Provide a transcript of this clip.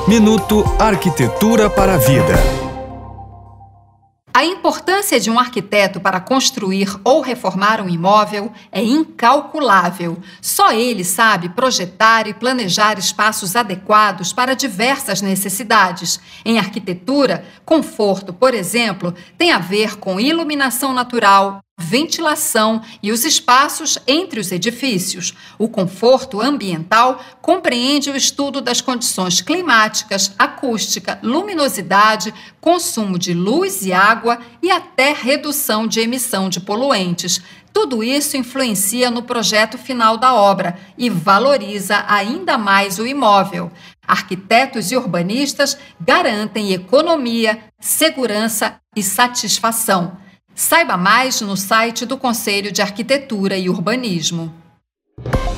Minuto Arquitetura para a Vida. A importância de um arquiteto para construir ou reformar um imóvel é incalculável. Só ele sabe projetar e planejar espaços adequados para diversas necessidades. Em arquitetura, conforto, por exemplo, tem a ver com iluminação natural, ventilação e os espaços entre os edifícios. O conforto ambiental compreende o estudo das condições climáticas, acústica, luminosidade, consumo de luz e água e até redução de emissão de poluentes. Tudo isso influencia no projeto final da obra e valoriza ainda mais o imóvel. Arquitetos e urbanistas garantem economia, segurança e satisfação. Saiba mais no site do Conselho de Arquitetura e Urbanismo.